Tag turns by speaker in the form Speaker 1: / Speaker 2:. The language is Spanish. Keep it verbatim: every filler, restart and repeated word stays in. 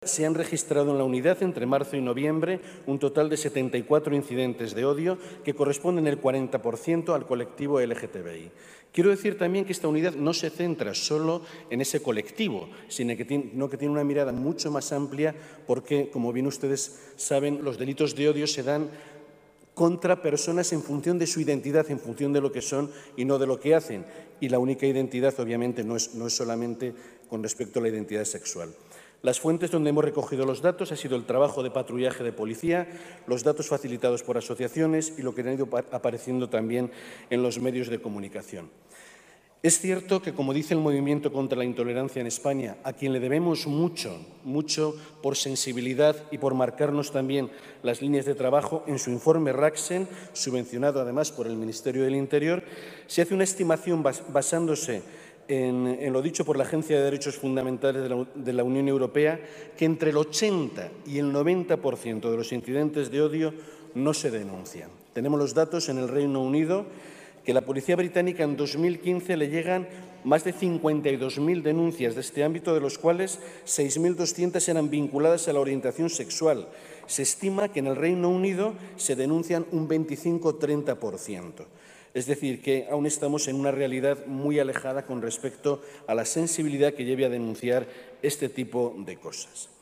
Speaker 1: se han registrado en la unidad entre marzo y noviembre un total de setenta y cuatro incidentes de odio que corresponden el cuarenta por ciento al colectivo L G T B I. Quiero decir también que esta unidad no se centra solo en ese colectivo, sino que tiene, no, que tiene una mirada mucho más amplia porque, como bien ustedes saben, los delitos de odio se dan contra personas en función de su identidad, en función de lo que son y no de lo que hacen. Y la única identidad, obviamente, no es, no es solamente con respecto a la identidad sexual. Las fuentes donde hemos recogido los datos ha sido el trabajo de patrullaje de policía, los datos facilitados por asociaciones y lo que han ido apareciendo también en los medios de comunicación. Es cierto que, como dice el Movimiento contra la Intolerancia en España, a quien le debemos mucho, mucho por sensibilidad y por marcarnos también las líneas de trabajo, en su informe Raxen, subvencionado además por el Ministerio del Interior, se hace una estimación bas basándose en, en lo dicho por la Agencia de Derechos Fundamentales de la, de la Unión Europea, que entre el ochenta y el noventa por ciento de los incidentes de odio no se denuncian. Tenemos los datos en el Reino Unido, que la Policía Británica en dos mil quince le llegan más de cincuenta y dos mil denuncias de este ámbito, de los cuales seis mil doscientas eran vinculadas a la orientación sexual. Se estima que en el Reino Unido se denuncian un veinticinco a treinta por ciento. Es decir, que aún estamos en una realidad muy alejada con respecto a la sensibilidad que lleve a denunciar este tipo de cosas.